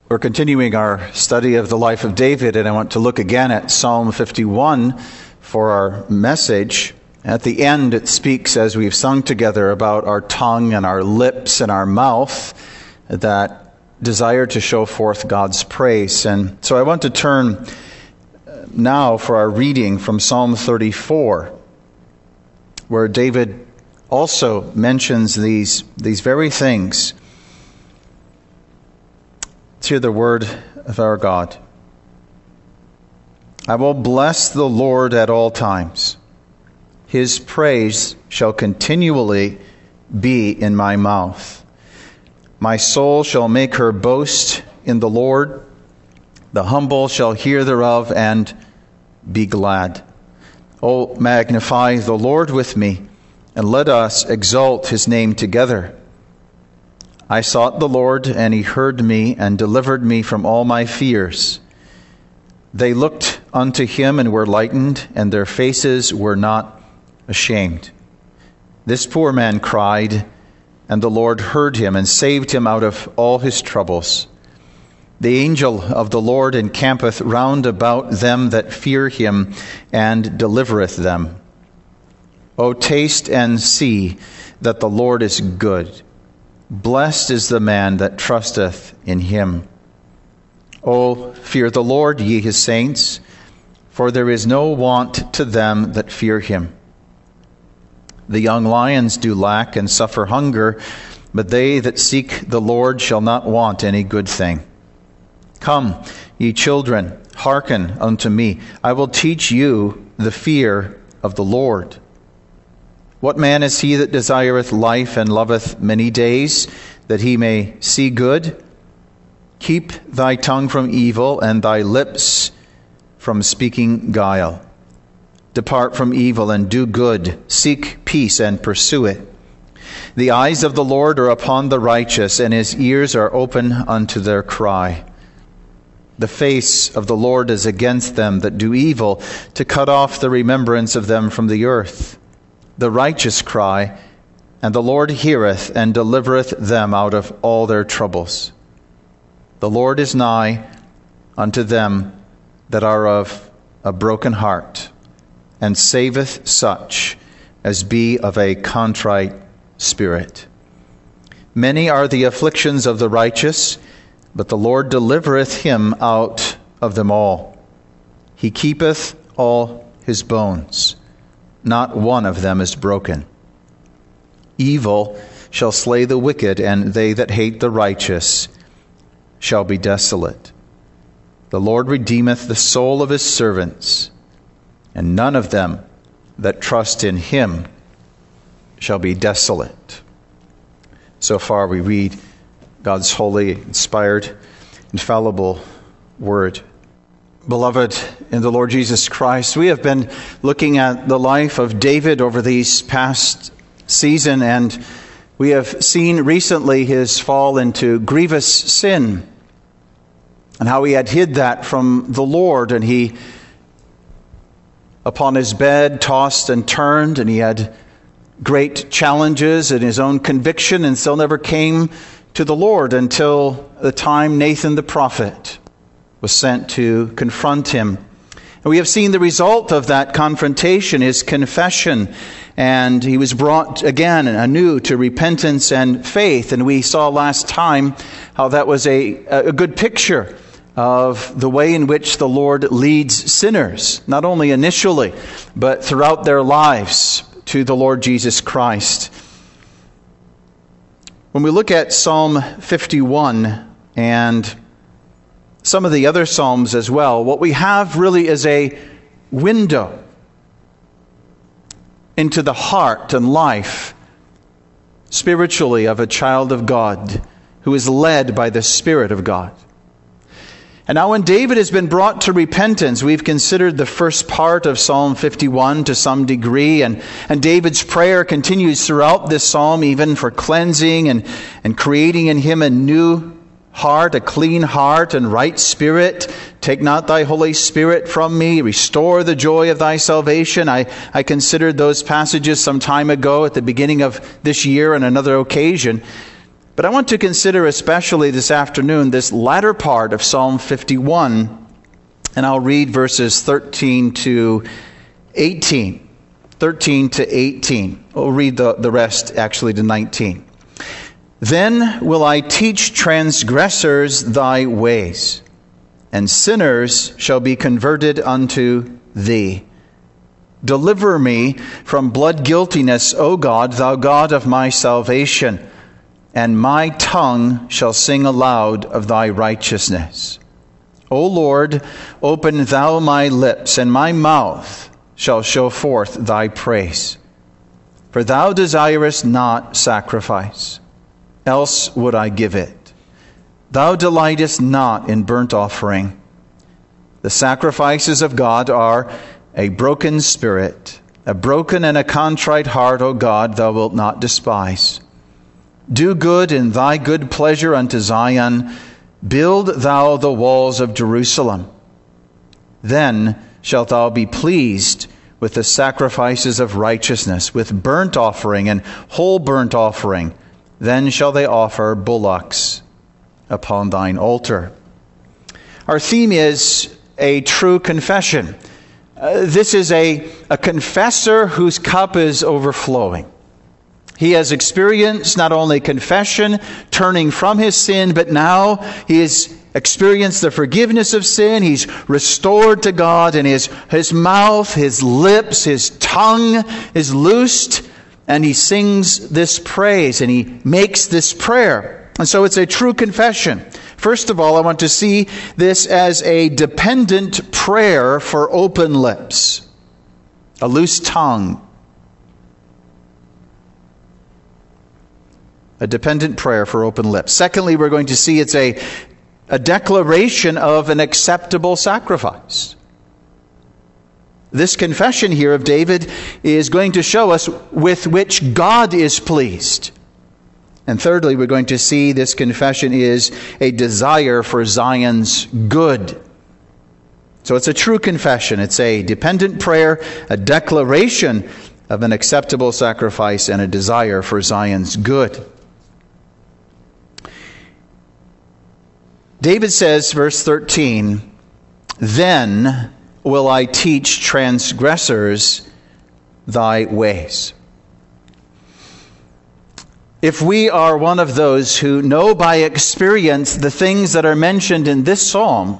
We're continuing our study of the life of David, and I want to look again at Psalm 51 for our message. At the end, it speaks, as we've sung together, about our tongue and our lips and our mouth that desire to show forth God's praise. And so I want to turn now for our reading from Psalm 34, where David also mentions these very things. Let's hear the word of our God. I will bless the Lord at all times. His praise shall continually be in my mouth. My soul shall make her boast in the Lord. The humble shall hear thereof and be glad. O magnify the Lord with me, and let us exalt his name together. I sought the Lord, and he heard me, and delivered me from all my fears. They looked unto him and were lightened, and their faces were not ashamed. This poor man cried, and the Lord heard him, and saved him out of all his troubles. The angel of the Lord encampeth round about them that fear him, and delivereth them. O taste and see that the Lord is good. Blessed is the man that trusteth in him. O fear the Lord, ye his saints, for there is no want to them that fear him. The young lions do lack and suffer hunger, but they that seek the Lord shall not want any good thing. Come, ye children, hearken unto me. I will teach you the fear of the Lord. What man is he that desireth life and loveth many days, that he may see good? Keep thy tongue from evil, and thy lips from speaking guile. Depart from evil and do good. Seek peace and pursue it. The eyes of the Lord are upon the righteous, and his ears are open unto their cry. The face of the Lord is against them that do evil, to cut off the remembrance of them from the earth. The righteous cry, and the Lord heareth, and delivereth them out of all their troubles. The Lord is nigh unto them that are of a broken heart, and saveth such as be of a contrite spirit. Many are the afflictions of the righteous, but the Lord delivereth him out of them all. He keepeth all his bones. Not one of them is broken. Evil shall slay the wicked, and they that hate the righteous shall be desolate. The Lord redeemeth the soul of his servants, and none of them that trust in him shall be desolate. So far we read God's holy, inspired, infallible word. Beloved in the Lord Jesus Christ, we have been looking at the life of David over these past season, and we have seen recently his fall into grievous sin and how he had hid that from the Lord, and he upon his bed tossed and turned, and he had great challenges in his own conviction, and still never came to the Lord until the time Nathan the prophet was sent to confront him. And we have seen the result of that confrontation, his confession, and he was brought again and anew to repentance and faith. And we saw last time how that was a good picture of the way in which the Lord leads sinners, not only initially, but throughout their lives to the Lord Jesus Christ. When we look at Psalm 51 and some of the other Psalms as well, what we have really is a window into the heart and life spiritually of a child of God who is led by the Spirit of God. And now when David has been brought to repentance, we've considered the first part of Psalm 51 to some degree, and David's prayer continues throughout this psalm, even for cleansing and creating in him a new heart, a clean heart and right spirit. Take not thy Holy Spirit from me. Restore the joy of thy salvation. I considered those passages some time ago at the beginning of this year on another occasion. But I want to consider especially this afternoon this latter part of Psalm 51, and I'll read verses 13 to 18. 13 to 18. We'll read the rest actually to 19. Then will I teach transgressors thy ways, and sinners shall be converted unto thee. Deliver me from blood guiltiness, O God, thou God of my salvation, and my tongue shall sing aloud of thy righteousness. O Lord, open thou my lips, and my mouth shall show forth thy praise. For thou desirest not sacrifice, else would I give it. Thou delightest not in burnt offering. The sacrifices of God are a broken spirit, a broken and a contrite heart, O God, thou wilt not despise. Do good in thy good pleasure unto Zion. Build thou the walls of Jerusalem. Then shalt thou be pleased with the sacrifices of righteousness, with burnt offering and whole burnt offering. Then shall they offer bullocks upon thine altar. Our theme is a true confession. This is a confessor whose cup is overflowing. He has experienced not only confession, turning from his sin, but now he has experienced the forgiveness of sin. He's restored to God, and his mouth, his lips, his tongue is loosed, and he sings this praise, and he makes this prayer. And so it's a true confession. First of all, I want to see this as a dependent prayer for open lips, a loose tongue. A dependent prayer for open lips. Secondly, we're going to see it's a declaration of an acceptable sacrifice. This confession here of David is going to show us with which God is pleased. And thirdly, we're going to see this confession is a desire for Zion's good. So it's a true confession. It's a dependent prayer, a declaration of an acceptable sacrifice, and a desire for Zion's good. David says, verse 13, then will I teach transgressors thy ways. If we are one of those who know by experience the things that are mentioned in this psalm,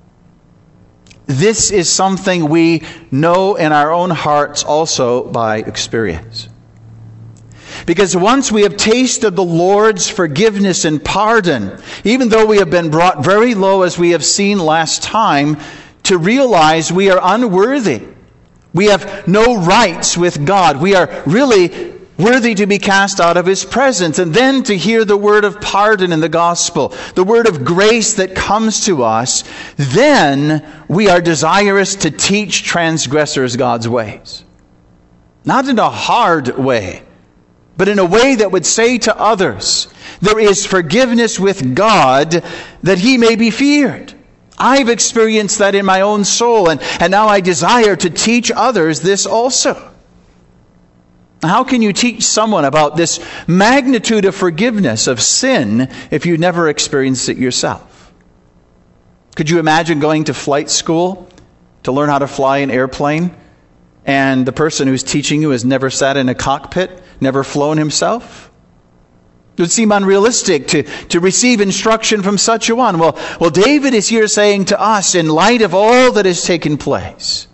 this is something we know in our own hearts also by experience. Because once we have tasted the Lord's forgiveness and pardon, even though we have been brought very low, as we have seen last time, to realize we are unworthy. We have no rights with God. We are really worthy to be cast out of His presence. And then to hear the word of pardon in the gospel, the word of grace that comes to us, then we are desirous to teach transgressors God's ways. Not in a hard way, but in a way that would say to others, there is forgiveness with God that He may be feared. I've experienced that in my own soul, and now I desire to teach others this also. How can you teach someone about this magnitude of forgiveness of sin if you never experienced it yourself? Could you imagine going to flight school to learn how to fly an airplane, and the person who's teaching you has never sat in a cockpit, never flown himself? It would seem unrealistic to receive instruction from such a one. Well, David is here saying to us, in light of all that has taken place,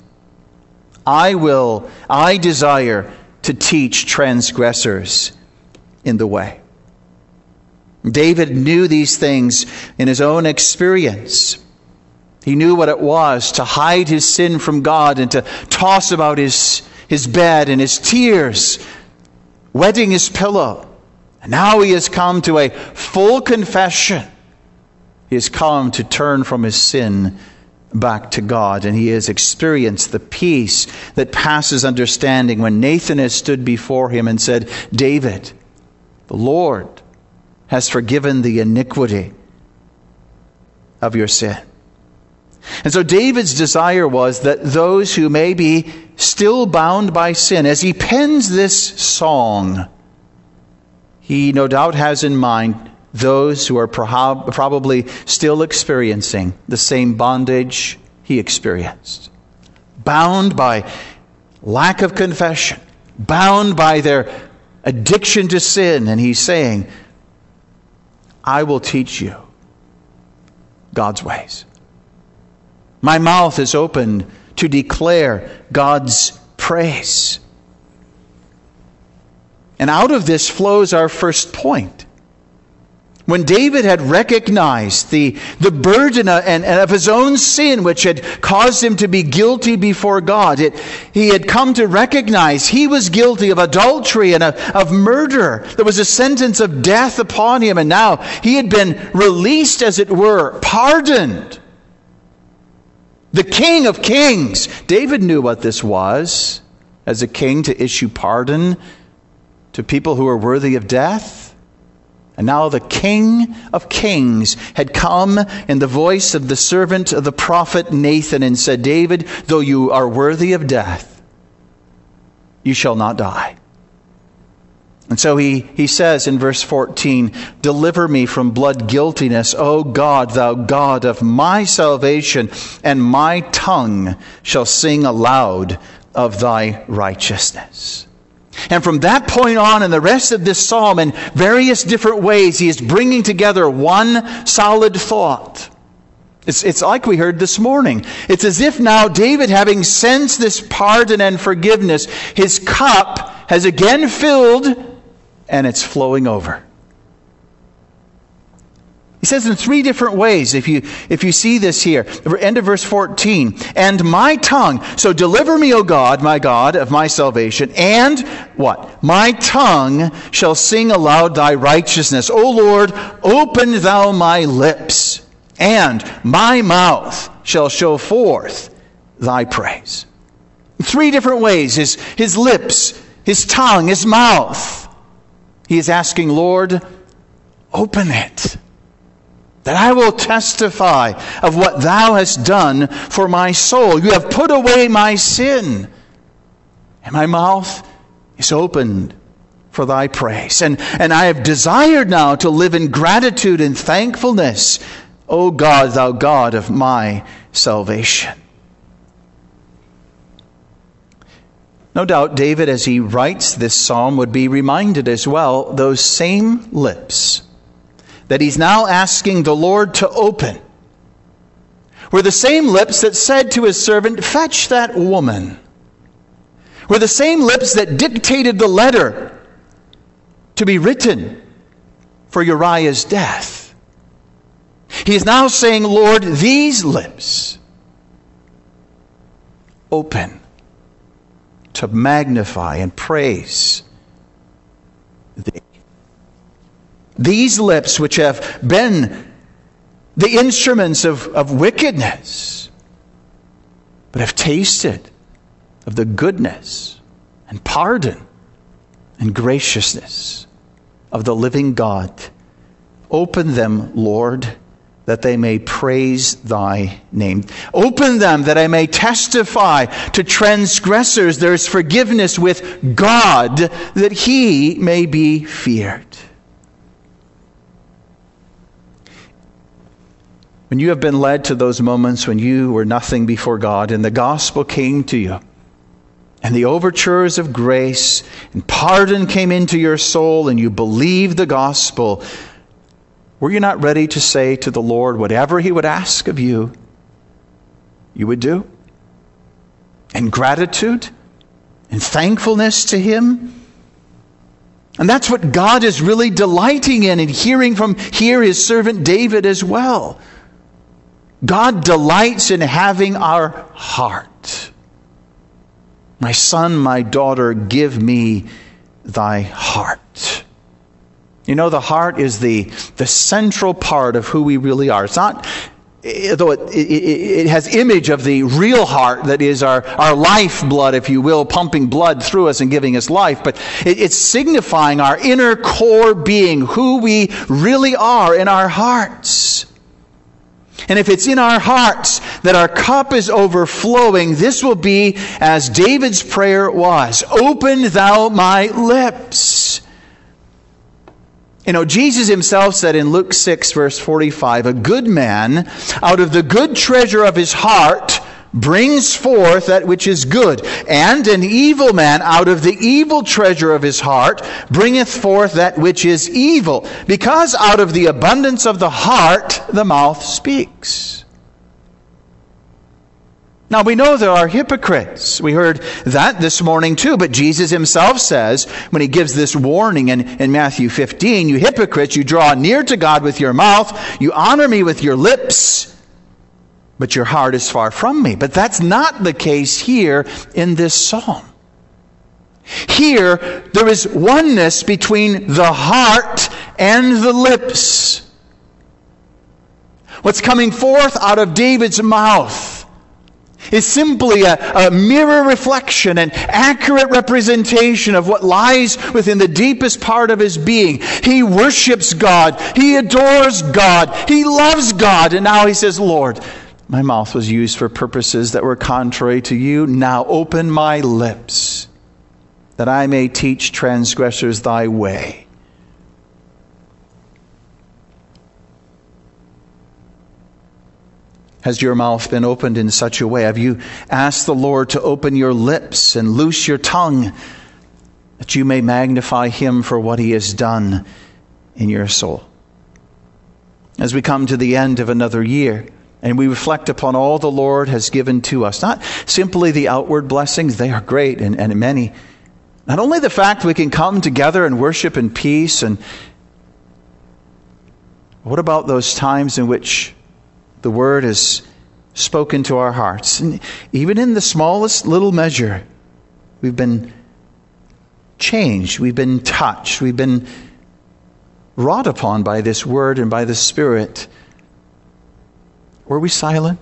I desire to teach transgressors in the way. David knew these things in his own experience. He knew what it was to hide his sin from God and to toss about his bed and his tears, wetting his pillow. And now he has come to a full confession. He has come to turn from his sin back to God, and he has experienced the peace that passes understanding when Nathan has stood before him and said, David, the Lord has forgiven the iniquity of your sin. And so David's desire was that those who may be still bound by sin, as he pens this song, he no doubt has in mind those who are probably still experiencing the same bondage he experienced. Bound by lack of confession, bound by their addiction to sin. And he's saying, I will teach you God's ways. My mouth is open to declare God's praise. And out of this flows our first point. When David had recognized the burden and of his own sin, which had caused him to be guilty before God, he had come to recognize he was guilty of adultery and of murder. There was a sentence of death upon him, and now he had been released, as it were, pardoned. The King of Kings. David knew what this was as a king, to issue pardon to people who were worthy of death. And now the King of Kings had come in the voice of the servant of the prophet Nathan and said, David, though you are worthy of death, you shall not die. And so he says in verse 14, deliver me from blood guiltiness, O God, thou God of my salvation, and my tongue shall sing aloud of thy righteousness. And from that point on, in the rest of this psalm, in various different ways, he is bringing together one solid thought. It's like we heard this morning. It's as if now David, having sensed this pardon and forgiveness, his cup has again filled and it's flowing over. He says in three different ways, if you see this here, end of verse 14, and my tongue, so deliver me, O God, my God, of my salvation, and what? My tongue shall sing aloud thy righteousness. O Lord, open thou my lips, and my mouth shall show forth thy praise. Three different ways, his lips, his tongue, his mouth. He is asking, Lord, open it, that I will testify of what thou hast done for my soul. You have put away my sin, and my mouth is opened for thy praise. And I have desired now to live in gratitude and thankfulness, O God, thou God of my salvation. No doubt David, as he writes this psalm, would be reminded as well, those same lips that he's now asking the Lord to open were the same lips that said to his servant, fetch that woman. Were the same lips that dictated the letter to be written for Uriah's death. He is now saying, Lord, these lips open to magnify and praise thee. These lips, which have been the instruments of wickedness, but have tasted of the goodness and pardon and graciousness of the living God. Open them, Lord, that they may praise thy name. Open them that I may testify to transgressors there is forgiveness with God, that he may be feared. When you have been led to those moments when you were nothing before God and the gospel came to you, and the overtures of grace and pardon came into your soul, and you believed the gospel, were you not ready to say to the Lord, whatever he would ask of you, you would do? In gratitude and thankfulness to him? And that's what God is really delighting in, and hearing from here his servant David as well. God delights in having our heart. My son, my daughter, give me thy heart. You know, the heart is the central part of who we really are. It's not, though it has image of the real heart that is our lifeblood, if you will, pumping blood through us and giving us life, but it's signifying our inner core being, who we really are in our hearts. And if it's in our hearts that our cup is overflowing, this will be as David's prayer was. Open thou my lips. Jesus himself said in Luke 6, verse 45, a good man out of the good treasure of his heart brings forth that which is good, and an evil man out of the evil treasure of his heart bringeth forth that which is evil, because out of the abundance of the heart the mouth speaks. Now we know there are hypocrites. We heard that this morning too, but Jesus himself says, when he gives this warning in Matthew 15, you hypocrites, you draw near to God with your mouth, you honor me with your lips, but your heart is far from me. But that's not the case here in this psalm. Here, there is oneness between the heart and the lips. What's coming forth out of David's mouth is simply a mirror reflection, an accurate representation of what lies within the deepest part of his being. He worships God. He adores God. He loves God. And now he says, Lord, my mouth was used for purposes that were contrary to you. Now open my lips, that I may teach transgressors thy way. Has your mouth been opened in such a way? Have you asked the Lord to open your lips and loose your tongue, that you may magnify him for what he has done in your soul? As we come to the end of another year, and we reflect upon all the Lord has given to us, not simply the outward blessings, they are great and many. Not only the fact we can come together and worship in peace, and what about those times in which the Word is spoken to our hearts? And even in the smallest little measure, we've been changed, we've been touched, we've been wrought upon by this Word and by the Spirit. Were we silent?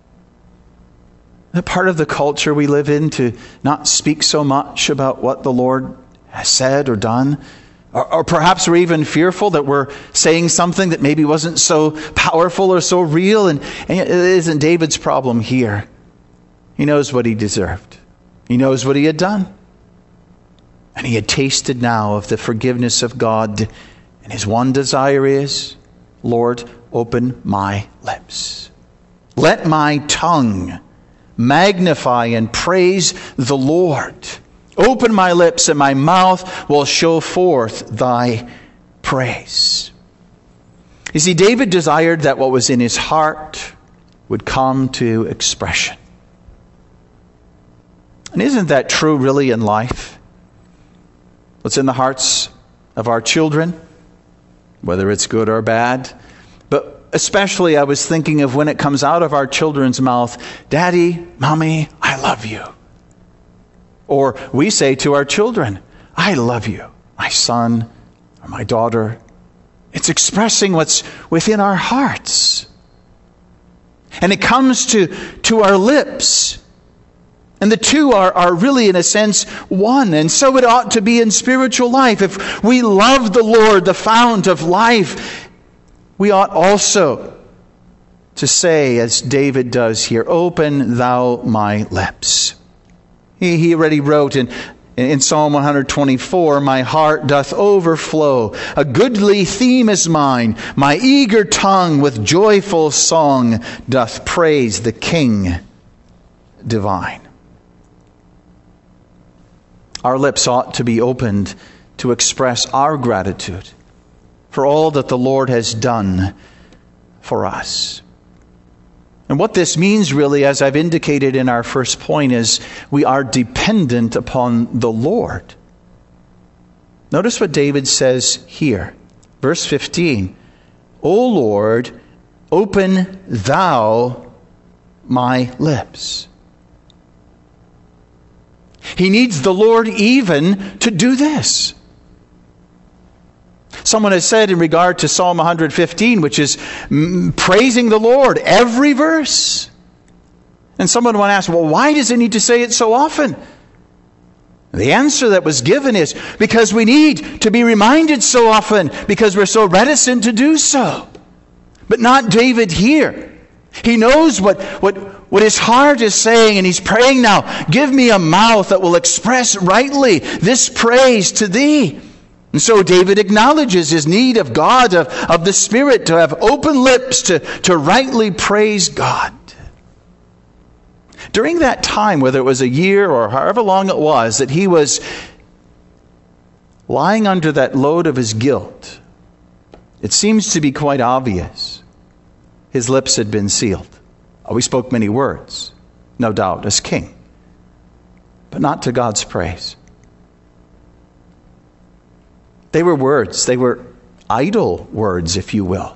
That part of the culture we live in, to not speak so much about what the Lord has said or done? Or perhaps we're even fearful that we're saying something that maybe wasn't so powerful or so real. And it isn't David's problem here. He knows what he deserved. He knows what he had done. And he had tasted now of the forgiveness of God. And his one desire is, Lord, open my lips. Let my tongue magnify and praise the Lord. Open my lips, and my mouth will show forth thy praise. You see, David desired that what was in his heart would come to expression. And isn't that true really in life? What's in the hearts of our children, whether it's good or bad. But especially I was thinking of when it comes out of our children's mouth, Daddy, Mommy, I love you. Or we say to our children, I love you, my son or my daughter. It's expressing what's within our hearts. And it comes to our lips. And the two are really, in a sense, one. And so it ought to be in spiritual life. If we love the Lord, the fount of life, we ought also to say, as David does here, open thou my lips. He already wrote in Psalm 124, my heart doth overflow. A goodly theme is mine. My eager tongue with joyful song doth praise the King divine. Our lips ought to be opened to express our gratitude for all that the Lord has done for us. And what this means really, as I've indicated in our first point, is we are dependent upon the Lord. Notice what David says here. Verse 15, O Lord, open thou my lips. He needs the Lord even to do this. Someone has said in regard to Psalm 115, which is praising the Lord every verse. And someone would ask, well, why does it need to say it so often? The answer that was given is because we need to be reminded so often, because we're so reticent to do so. But not David here. He knows what his heart is saying, and he's praying now, give me a mouth that will express rightly this praise to thee. And so David acknowledges his need of God, of the Spirit, to have open lips to rightly praise God. During that time, whether it was a year or however long it was, that he was lying under that load of his guilt, it seems to be quite obvious. His lips had been sealed. Oh, he spoke many words, no doubt, as king, but not to God's praise. They were words. They were idle words, if you will.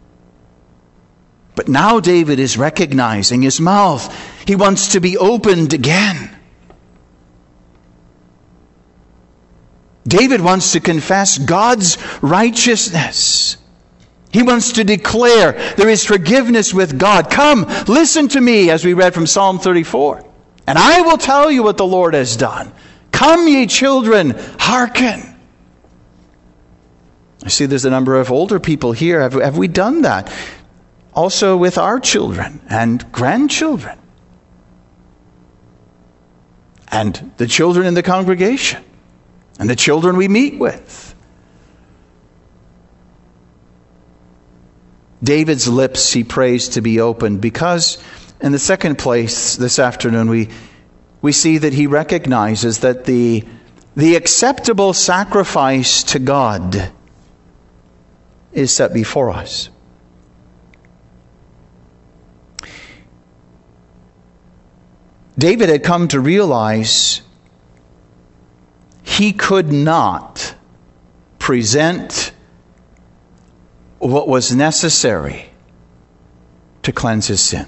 But now David is recognizing his mouth. He wants to be opened again. David wants to confess God's righteousness. He wants to declare there is forgiveness with God. Come, listen to me, as we read from Psalm 34. And I will tell you what the Lord has done. Come, ye children, hearken. I see there's a number of older people here. Have we done that? Also with our children and grandchildren. And the children in the congregation. And the children we meet with. David's lips he prays to be opened because, in the second place this afternoon, we see that he recognizes that the acceptable sacrifice to God is set before us. David had come to realize he could not present what was necessary to cleanse his sin.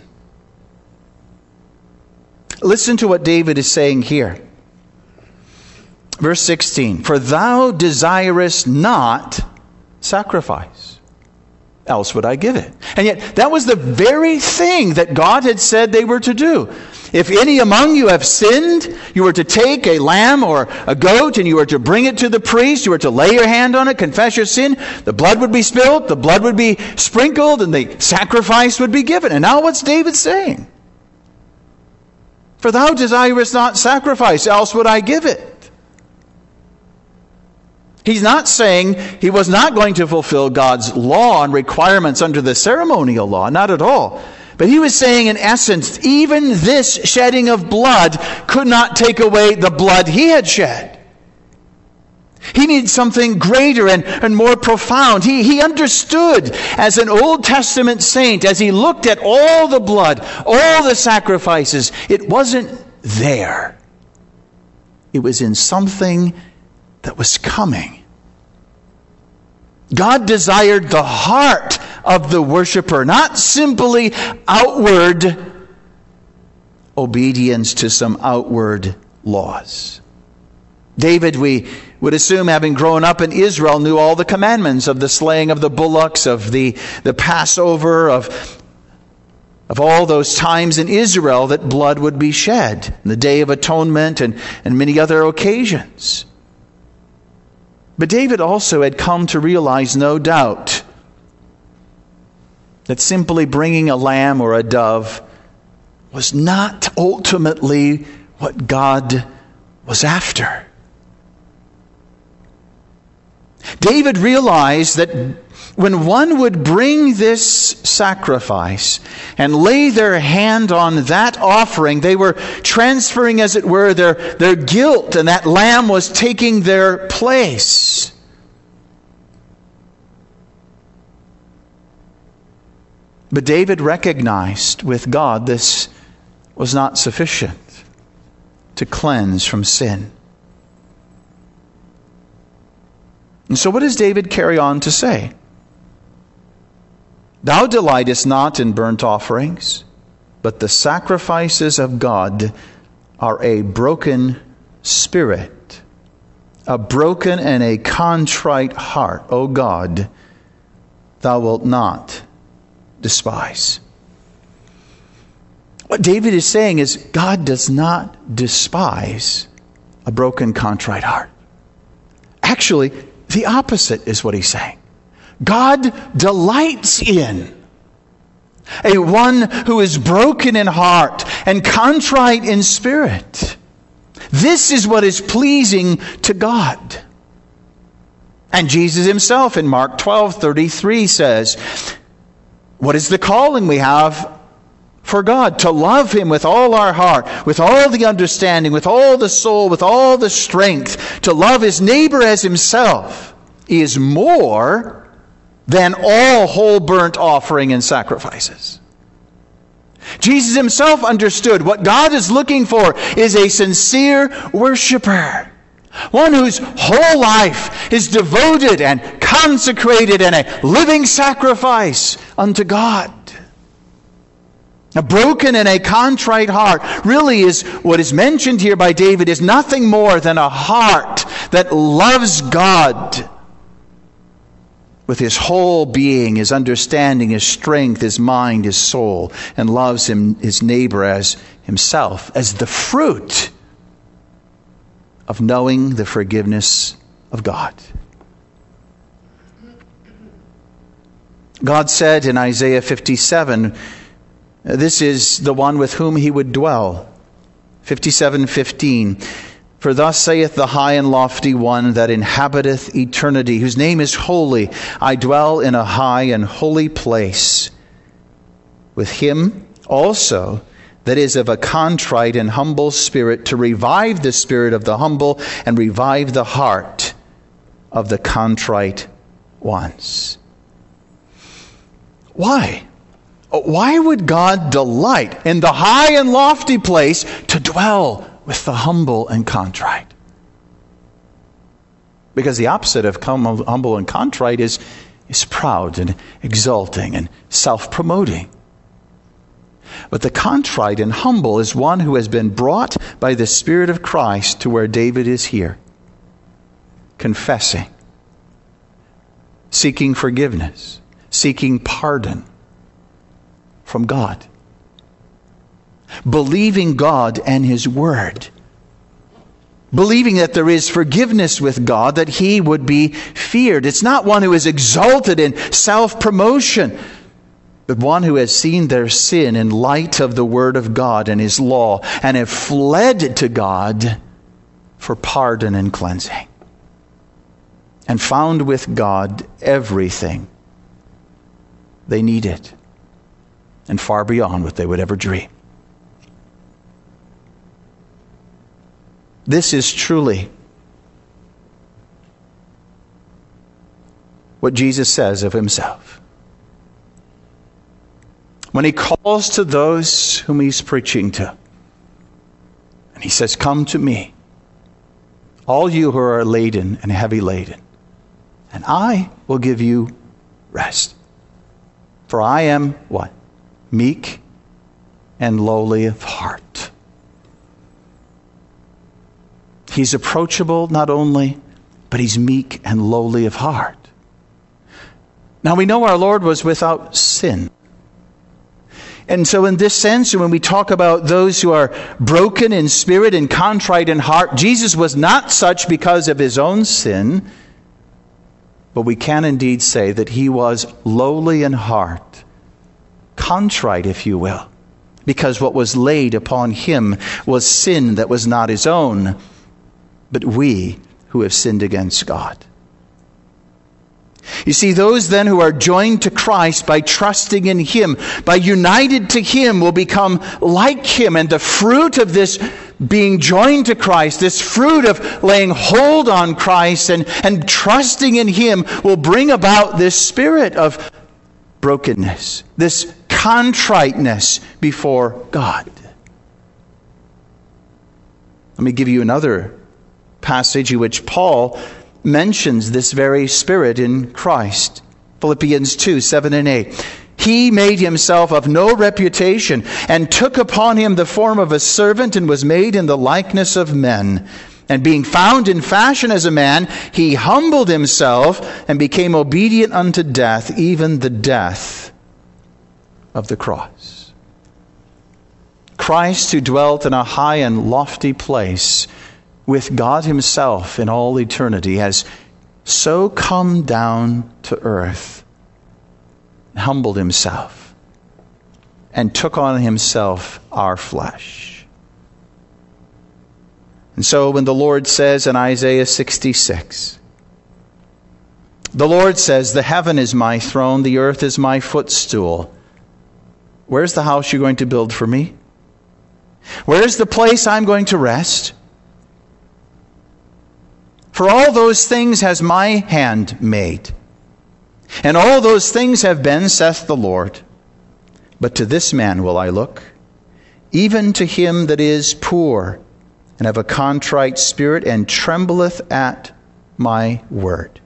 Listen to what David is saying here. Verse 16, for thou desirest not sacrifice, else would I give it. And yet that was the very thing that God had said they were to do. If any among you have sinned, you were to take a lamb or a goat and you were to bring it to the priest. You were to lay your hand on it, confess your sin. The blood would be spilled, the blood would be sprinkled, and the sacrifice would be given. And now what's David saying? For thou desirest not sacrifice, else would I give it. He's not saying he was not going to fulfill God's law and requirements under the ceremonial law. Not at all. But he was saying, in essence, even this shedding of blood could not take away the blood he had shed. He needed something greater and more profound. He understood, as an Old Testament saint, as he looked at all the blood, all the sacrifices, it wasn't there. It was in something that was coming. God desired the heart of the worshiper, not simply outward obedience to some outward laws. David, we would assume, having grown up in Israel, knew all the commandments of the slaying of the bullocks, of the Passover, of all those times in Israel that blood would be shed, the Day of Atonement and many other occasions. But David also had come to realize, no doubt, that simply bringing a lamb or a dove was not ultimately what God was after. David realized that when one would bring this sacrifice and lay their hand on that offering, they were transferring, as it were, their guilt, and that lamb was taking their place. But David recognized with God this was not sufficient to cleanse from sin. And so what does David carry on to say? Thou delightest not in burnt offerings, but the sacrifices of God are a broken spirit, a broken and a contrite heart, O God, thou wilt not despise. What David is saying is God does not despise a broken, contrite heart. Actually, the opposite is what he's saying. God delights in a one who is broken in heart and contrite in spirit. This is what is pleasing to God. And Jesus himself in Mark 12:33 says, what is the calling we have for God? To love him with all our heart, with all the understanding, with all the soul, with all the strength, to love his neighbor as himself is more than all whole burnt offering and sacrifices. Jesus himself understood what God is looking for is a sincere worshiper. One whose whole life is devoted and consecrated and a living sacrifice unto God. A broken and a contrite heart really is what is mentioned here by David is nothing more than a heart that loves God with his whole being, his understanding, his strength, his mind, his soul, and loves his neighbor as himself, as the fruit of knowing the forgiveness of God. God said in Isaiah 57, this is the one with whom he would dwell. 57:15. For thus saith the high and lofty one that inhabiteth eternity, whose name is holy. I dwell in a high and holy place with him also that is of a contrite and humble spirit, to revive the spirit of the humble and revive the heart of the contrite ones. Why? Why would God delight in the high and lofty place to dwell with the humble and contrite? Because the opposite of humble and contrite is proud and exulting and self-promoting. But the contrite and humble is one who has been brought by the Spirit of Christ to where David is here, confessing, seeking forgiveness, seeking pardon from God, believing God and his word, believing that there is forgiveness with God, that he would be feared. It's not one who is exalted in self-promotion, but one who has seen their sin in light of the word of God and his law, and have fled to God for pardon and cleansing, and found with God everything they needed, and far beyond what they would ever dream. This is truly what Jesus says of himself when he calls to those whom he's preaching to. And he says, come to me, all you who are laden and heavy laden, and I will give you rest. For I am what? Meek and lowly of heart. He's approachable not only, but he's meek and lowly of heart. Now we know our Lord was without sin. And so in this sense, when we talk about those who are broken in spirit and contrite in heart, Jesus was not such because of his own sin, but we can indeed say that he was lowly in heart, contrite, if you will, because what was laid upon him was sin that was not his own, but we who have sinned against God. You see, those then who are joined to Christ by trusting in him, by united to him, will become like him. And the fruit of this being joined to Christ, this fruit of laying hold on Christ and trusting in him, will bring about this spirit of brokenness, this contriteness before God. Let me give you another passage in which Paul mentions this very spirit in Christ. Philippians 2, 7 and 8. He made himself of no reputation and took upon him the form of a servant and was made in the likeness of men. And being found in fashion as a man, he humbled himself and became obedient unto death, even the death of the cross. Christ, who dwelt in a high and lofty place with God himself in all eternity, has so come down to earth, humbled himself, and took on himself our flesh. And so when the Lord says in Isaiah 66, The Lord says, the heaven is my throne, the earth is my footstool. Where's the house you're going to build for me? Where's the place I'm going to rest? For all those things has my hand made, and all those things have been, saith the Lord. But to this man will I look, even to him that is poor, and of a contrite spirit, and trembleth at my word.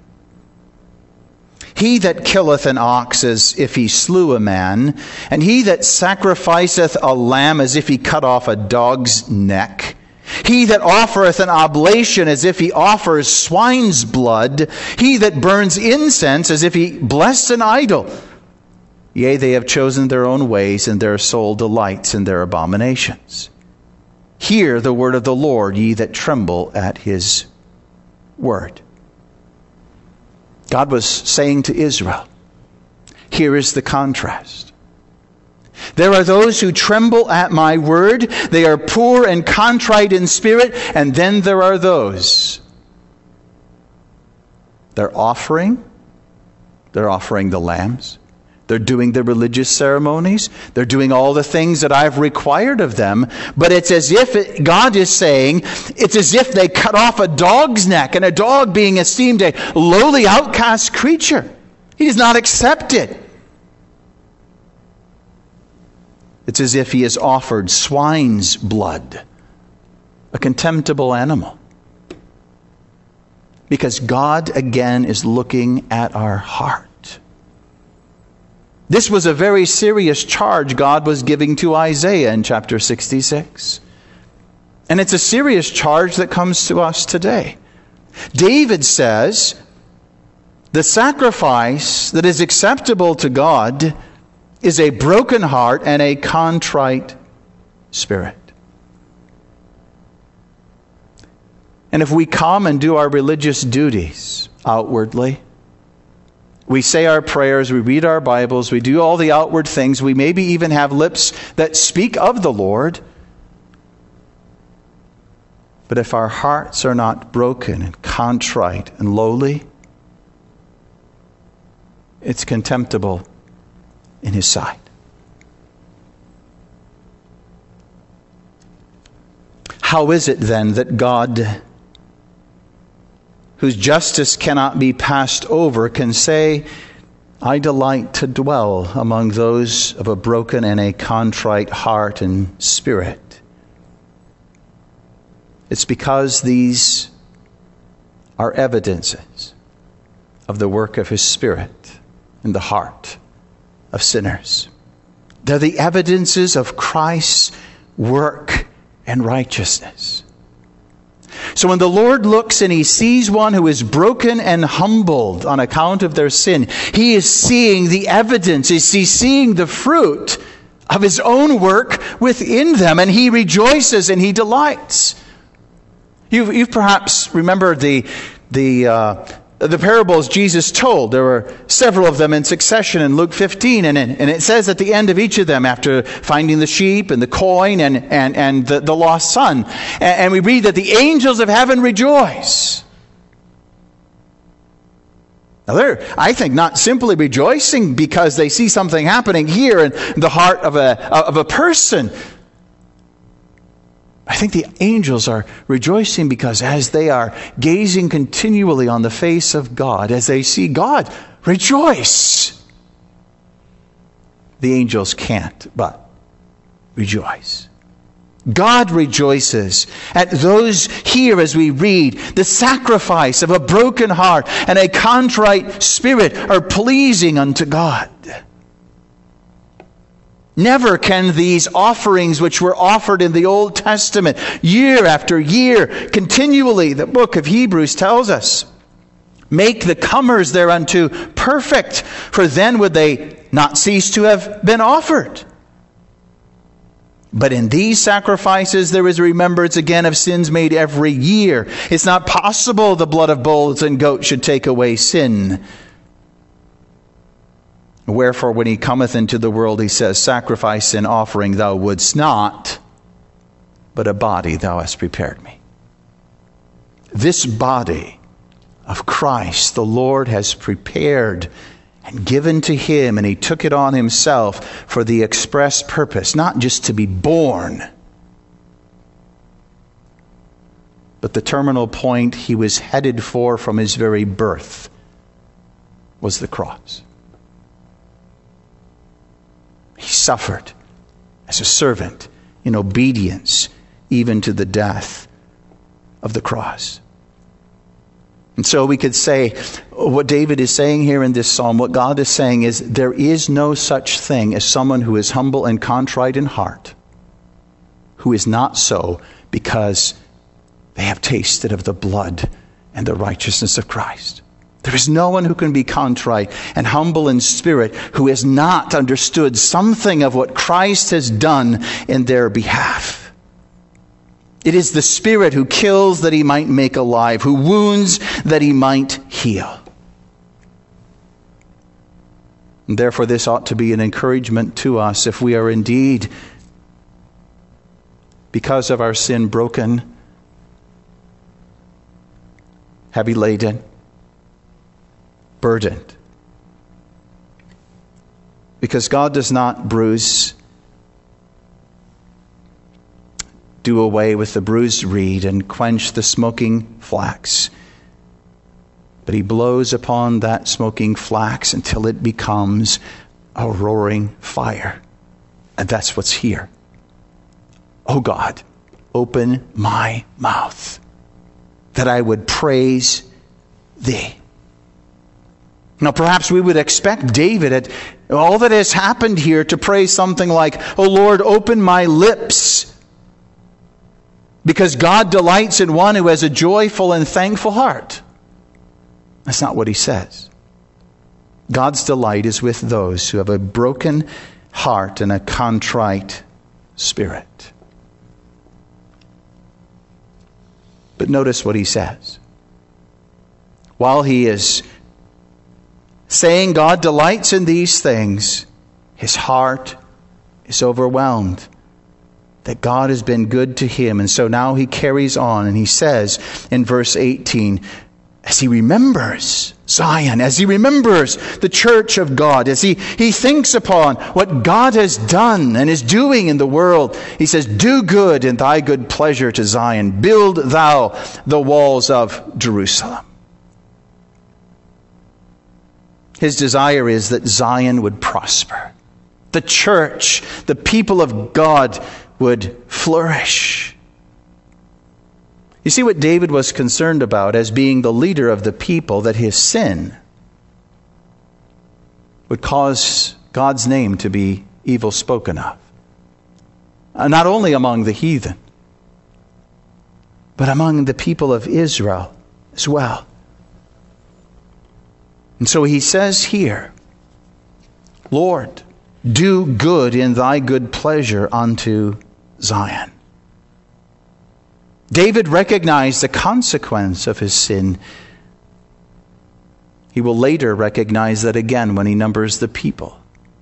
He that killeth an ox as if he slew a man, and he that sacrificeth a lamb as if he cut off a dog's neck, he that offereth an oblation as if he offers swine's blood, he that burns incense as if he blessed an idol. Yea, they have chosen their own ways, and their soul delights in their abominations. Hear the word of the Lord, ye that tremble at his word. God was saying to Israel, here is the contrast. There are those who tremble at my word. They are poor and contrite in spirit. And then there are those. They're offering the lambs. They're doing the religious ceremonies. They're doing all the things that I've required of them. But it's as if God is saying, it's as if they cut off a dog's neck, and a dog being esteemed a lowly outcast creature. He does not accept it. It's as if he has offered swine's blood, a contemptible animal. Because God, again, is looking at our heart. This was a very serious charge God was giving to Isaiah in chapter 66. And it's a serious charge that comes to us today. David says, the sacrifice that is acceptable to God is a broken heart and a contrite spirit. And if we come and do our religious duties outwardly, we say our prayers, we read our Bibles, we do all the outward things, we maybe even have lips that speak of the Lord. But if our hearts are not broken and contrite and lowly, it's contemptible in his sight. How is it then that God, whose justice cannot be passed over, can say, I delight to dwell among those of a broken and a contrite heart and spirit? It's because these are evidences of the work of his Spirit in the heart of sinners. They're the evidences of Christ's work and righteousness. So when the Lord looks and he sees one who is broken and humbled on account of their sin, he is seeing the evidence, he's seeing the fruit of his own work within them, and he rejoices and he delights. You've perhaps remembered the parables Jesus told. There were several of them in succession in Luke 15, and it says at the end of each of them, after finding the sheep and the coin and the lost son, and we read that the angels of heaven rejoice. Now they're, I think, not simply rejoicing because they see something happening here in the heart of a person. I think the angels are rejoicing because as they are gazing continually on the face of God, as they see God, rejoice. The angels can't but rejoice. God rejoices at those here, as we read, the sacrifice of a broken heart and a contrite spirit are pleasing unto God. Never can these offerings which were offered in the Old Testament year after year, continually, the book of Hebrews tells us, make the comers thereunto perfect, for then would they not cease to have been offered. But in these sacrifices there is a remembrance again of sins made every year. It's not possible the blood of bulls and goats should take away sin. Wherefore, when he cometh into the world, he says, sacrifice and offering thou wouldst not, but a body thou hast prepared me. This body of Christ the Lord has prepared and given to him, and he took it on himself for the express purpose, not just to be born, but the terminal point he was headed for from his very birth was the cross. He suffered as a servant in obedience, even to the death of the cross. And so we could say, what David is saying here in this psalm, what God is saying is, there is no such thing as someone who is humble and contrite in heart, who is not so because they have tasted of the blood and the righteousness of Christ. There is no one who can be contrite and humble in spirit who has not understood something of what Christ has done in their behalf. It is the Spirit who kills that he might make alive, who wounds that he might heal. And therefore, this ought to be an encouragement to us if we are indeed, because of our sin, broken, heavy laden, burdened. Because God does not do away with the bruised reed and quench the smoking flax, but he blows upon that smoking flax until it becomes a roaring fire. And that's what's here. Oh God, open my mouth that I would praise thee. Now, perhaps we would expect David, at all that has happened here, to pray something like, "O Lord, open my lips," because God delights in one who has a joyful and thankful heart. That's not what he says. God's delight is with those who have a broken heart and a contrite spirit. But notice what he says. While he is saying God delights in these things, his heart is overwhelmed that God has been good to him. And so now he carries on and he says in verse 18, as he remembers Zion, as he remembers the church of God, as he thinks upon what God has done and is doing in the world, he says, "Do good in thy good pleasure to Zion. Build thou the walls of Jerusalem." His desire is that Zion would prosper. The church, the people of God, would flourish. You see, what David was concerned about as being the leader of the people, that his sin would cause God's name to be evil spoken of. Not only among the heathen, but among the people of Israel as well. And so he says here, "Lord, do good in thy good pleasure unto Zion." David recognized the consequence of his sin. He will later recognize that again when he numbers the people.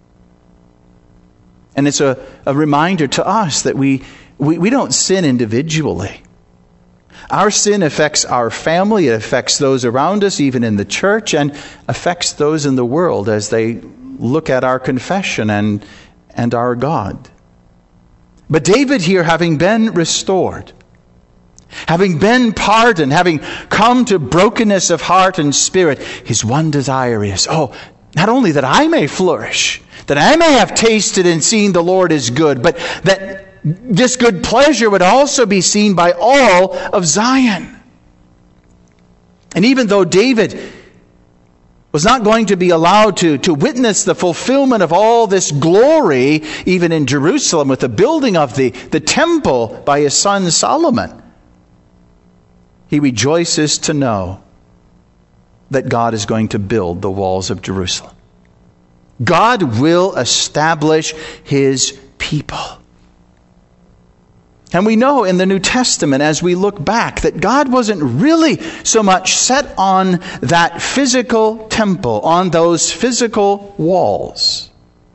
And it's a reminder to us that we don't sin individually. Our sin affects our family, it affects those around us, even in the church, and affects those in the world as they look at our confession and our God. But David here, having been restored, having been pardoned, having come to brokenness of heart and spirit, his one desire is, not only that I may flourish, that I may have tasted and seen the Lord is good, but that this good pleasure would also be seen by all of Zion. And even though David was not going to be allowed to witness the fulfillment of all this glory, even in Jerusalem with the building of the temple by his son Solomon, he rejoices to know that God is going to build the walls of Jerusalem. God will establish his people. And we know in the New Testament, as we look back, that God wasn't really so much set on that physical temple, on those physical walls.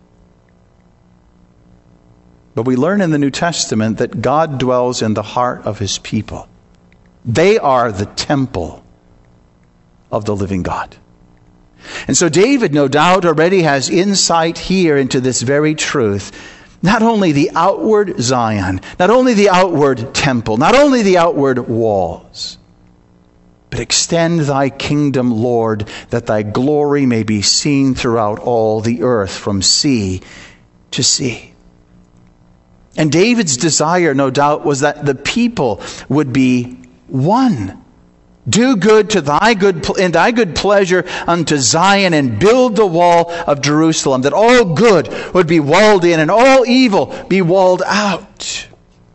But we learn in the New Testament that God dwells in the heart of his people. They are the temple of the living God. And so David, no doubt, already has insight here into this very truth. Not only the outward Zion, not only the outward temple, not only the outward walls, but extend thy kingdom, Lord, that thy glory may be seen throughout all the earth, from sea to sea. And David's desire, no doubt, was that the people would be one. Do good to thy good and thy good pleasure unto Zion, and build the wall of Jerusalem, that all good would be walled in and all evil be walled out.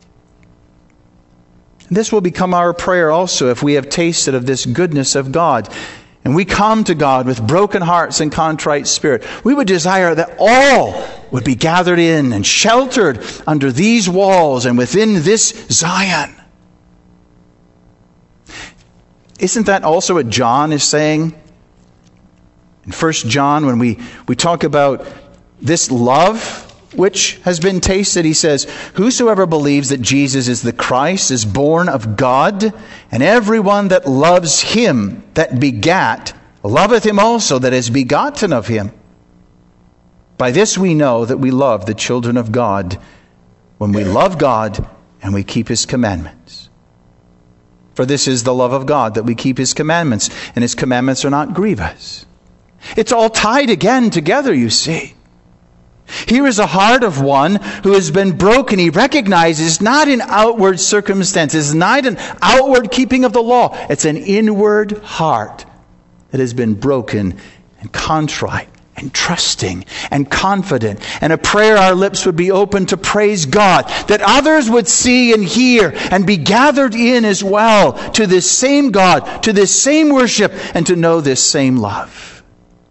This will become our prayer also if we have tasted of this goodness of God, and we come to God with broken hearts and contrite spirit. We would desire that all would be gathered in and sheltered under these walls and within this Zion. Isn't that also what John is saying? In 1 John, when we talk about this love which has been tasted, he says, whosoever believes that Jesus is the Christ is born of God, and everyone that loves him that begat loveth him also that is begotten of him. By this we know that we love the children of God, when we love God and we keep his commandments. For this is the love of God, that we keep his commandments, and his commandments are not grievous. It's all tied again together, you see. Here is a heart of one who has been broken. He recognizes not an outward circumstances, not an outward keeping of the law. It's an inward heart that has been broken and contrite and trusting and confident, and a prayer our lips would be open to praise God, that others would see and hear and be gathered in as well to this same God, to this same worship, and to know this same love.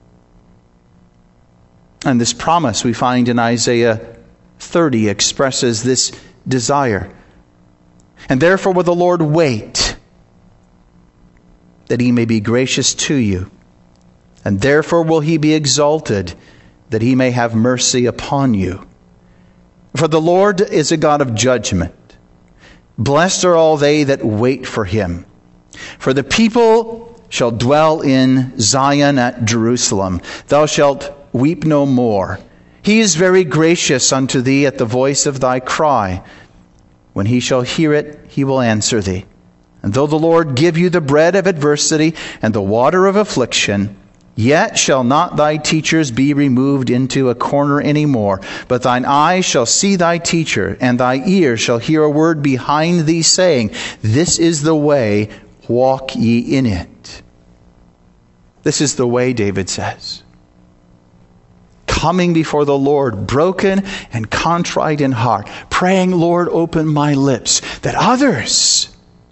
And this promise we find in Isaiah 30 expresses this desire. And therefore will the Lord wait, that he may be gracious to you. And therefore will he be exalted, that he may have mercy upon you. For the Lord is a God of judgment. Blessed are all they that wait for him. For the people shall dwell in Zion at Jerusalem. Thou shalt weep no more. He is very gracious unto thee at the voice of thy cry. When he shall hear it, he will answer thee. And though the Lord give you the bread of adversity and the water of affliction, yet shall not thy teachers be removed into a corner any more, but thine eyes shall see thy teacher, and thy ears shall hear a word behind thee saying, this is the way, walk ye in it. This is the way, David says. Coming before the Lord, broken and contrite in heart, praying, Lord, open my lips, that others,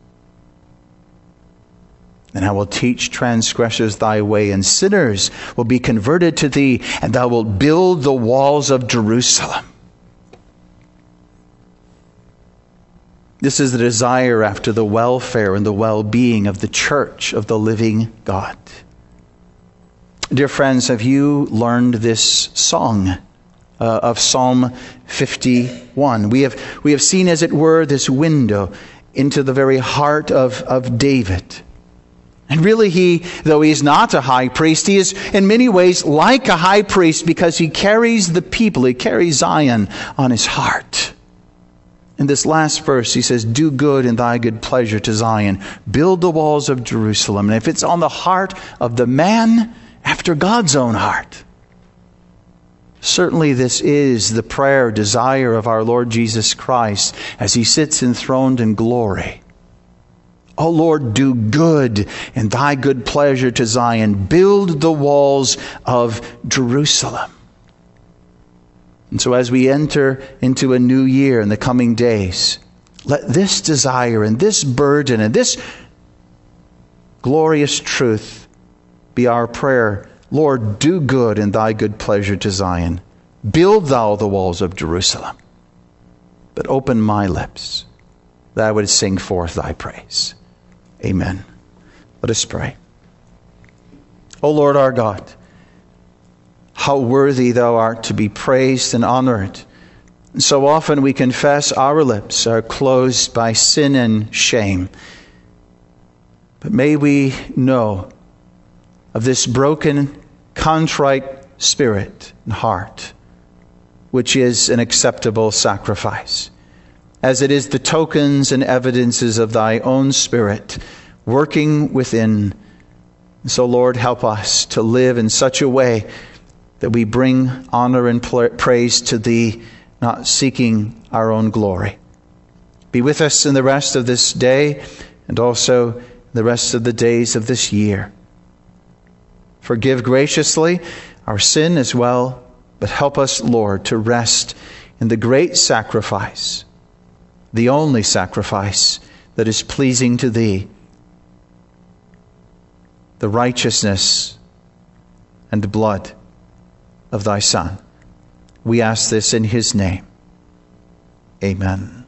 and I will teach transgressors thy way, and sinners will be converted to thee, and thou wilt build the walls of Jerusalem. This is the desire after the welfare and the well-being of the church of the living God. Dear friends, have you learned this song of Psalm 51? We have seen, as it were, this window into the very heart of David. And really, though he is not a high priest, he is in many ways like a high priest because he carries the people, he carries Zion on his heart. In this last verse, he says, do good in thy good pleasure to Zion. Build the walls of Jerusalem. And if it's on the heart of the man after God's own heart, certainly this is the prayer, desire of our Lord Jesus Christ as he sits enthroned in glory. O Lord, do good in thy good pleasure to Zion. Build the walls of Jerusalem. And so as we enter into a new year in the coming days, let this desire and this burden and this glorious truth be our prayer. Lord, do good in thy good pleasure to Zion. Build thou the walls of Jerusalem. But open my lips, that I would sing forth thy praise. Amen. Let us pray. O Lord our God, how worthy thou art to be praised and honored. And so often we confess our lips are closed by sin and shame. But may we know of this broken, contrite spirit and heart, which is an acceptable sacrifice, as it is the tokens and evidences of thy own Spirit working within. So, Lord, help us to live in such a way that we bring honor and praise to thee, not seeking our own glory. Be with us in the rest of this day and also the rest of the days of this year. Forgive graciously our sin as well, but help us, Lord, to rest in the great sacrifice, the only sacrifice that is pleasing to thee, the righteousness and the blood of thy Son. We ask this in his name. Amen.